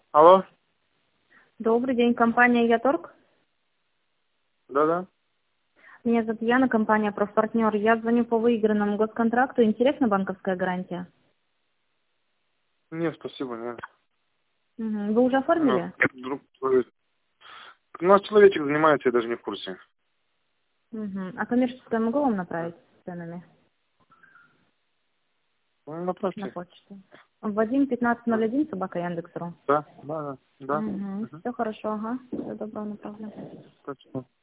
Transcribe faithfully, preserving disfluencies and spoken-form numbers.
Алло. Добрый день, компания Яторг. Да-да. Меня зовут Яна, компания «Профпартнер». Я звоню по выигранному госконтракту. Интересна банковская гарантия? Нет, спасибо, нет. Мгм. Вы уже Ну, оформили? друг твой. У нас человечек занимается, я даже не в курсе. Мгм. А коммерческое могу вам направить с ценами Ну, на направьте. почту? Вадим пятнадцать ноль один, собака Яндекс.ру. Да, да, да. Да. Угу. Угу. Все хорошо, ага. Всего доброго, направлю. Спасибо.